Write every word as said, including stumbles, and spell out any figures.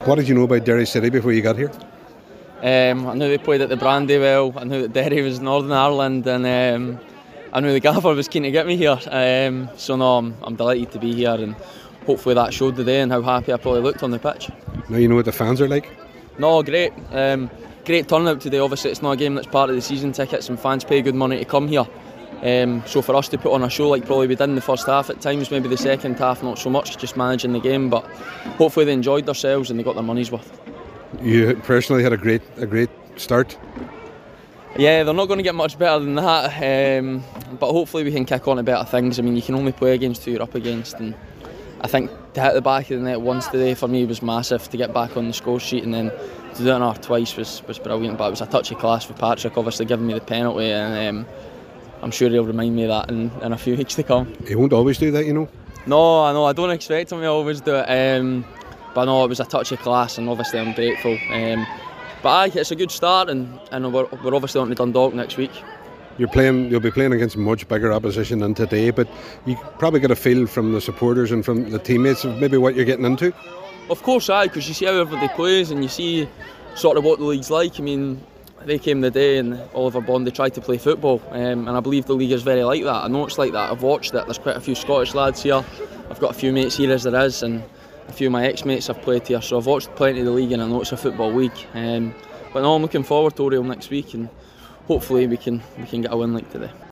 What did you know about Derry City before you got here? Um, I knew they played at the Brandy well. I knew that Derry was Northern Ireland, and um, I knew the gaffer was keen to get me here. Um, so no, I'm, I'm delighted to be here, and hopefully that showed today and how happy I probably looked on the pitch. Now you know what the fans are like? No, great. Um, great turnout today. Obviously it's not a game that's part of the season tickets, and fans pay good money to come here. Um, so for us to put on a show like probably we did in the first half at times, maybe the second half not so much, just managing the game, but hopefully they enjoyed themselves and they got their money's worth. You personally had a great a great start. Yeah, they're not going to get much better than that, um, but hopefully we can kick on to better things. I mean, you can only play against who you're up against, and I think to hit the back of the net once today for me was massive, to get back on the score sheet, and then to do it another twice was, was brilliant. But it was a touchy class with Patrick obviously giving me the penalty, and um, I'm sure he'll remind me of that in, in a few weeks to come. He won't always do that, you know. No, I know, I don't expect him to always do it, um, but no, it was a touchy class, and obviously I'm grateful. Um, but aye, it's a good start, and, and we're, we're obviously on to Dundalk next week. You're playing. You'll be playing against much bigger opposition than today, but you probably get a feel from the supporters and from the teammates of maybe what you're getting into. Of course, aye, because you see how everybody plays and you see sort of what the league's like. I mean, they came the day and Oliver Bondy tried to play football, um, and I believe the league is very like that. I know it's like that. I've watched it. There's quite a few Scottish lads here. I've got a few mates here as there is, and a few of my ex-mates have played here, so I've watched plenty of the league and I know it's a football league. Um, but no, I'm looking forward to Oriel next week, and hopefully we can we can get a win like today.